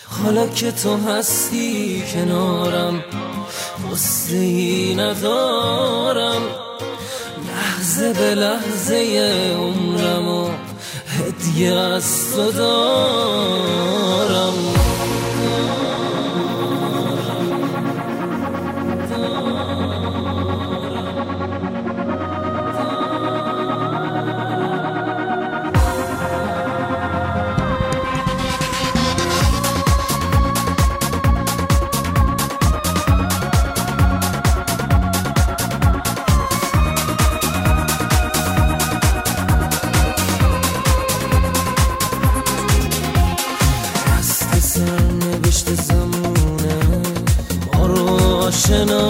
حالا که تو هستی کنارم قصه ای ندارم، لحظه به لحظه عمرمو هدیه از تو دارم. سرنوشت زمونه ما رو آشنا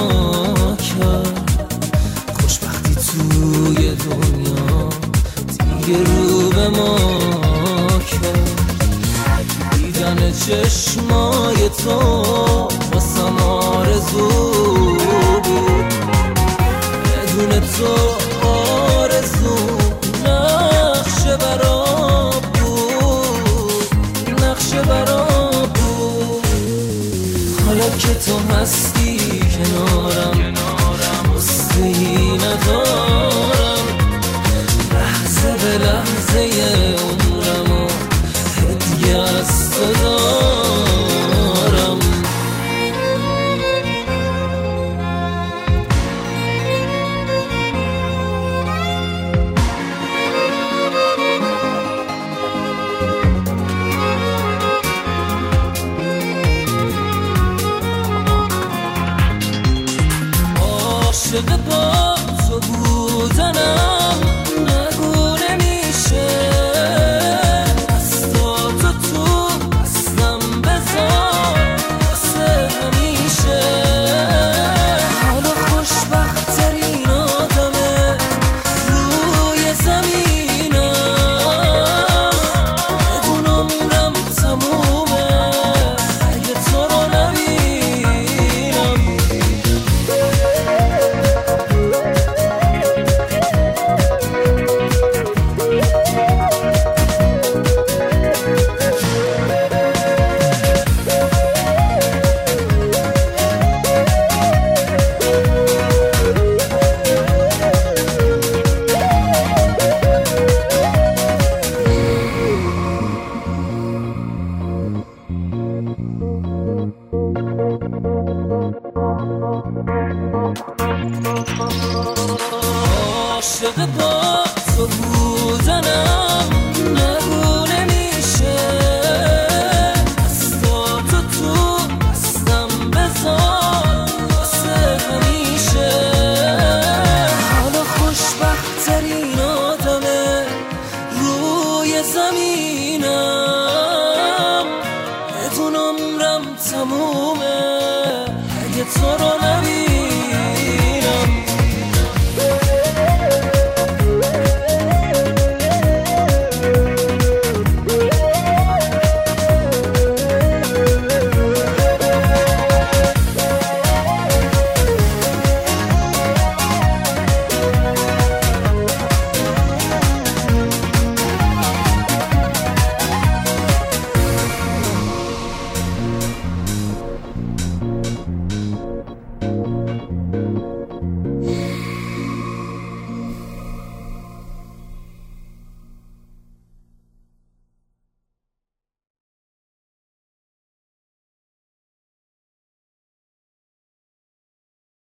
کرد، خوشبختی توی دنیا دیگه رو به ما کرد. دیدن چشمای تو واسم آرزو بود، بدون تو آرزو نقشه برام بود، نقشه برام بود. حالا که تو هستی کنارم